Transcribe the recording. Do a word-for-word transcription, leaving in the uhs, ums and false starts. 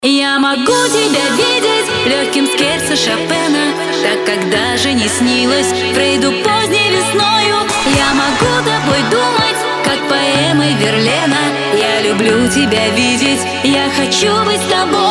Я могу тебя видеть легким скерцо Шопена, так как даже не снилось Фрейду поздней весною. Я могу тобой думать, как поэмой Верлена. Я люблю тебя видеть, я хочу быть с тобой.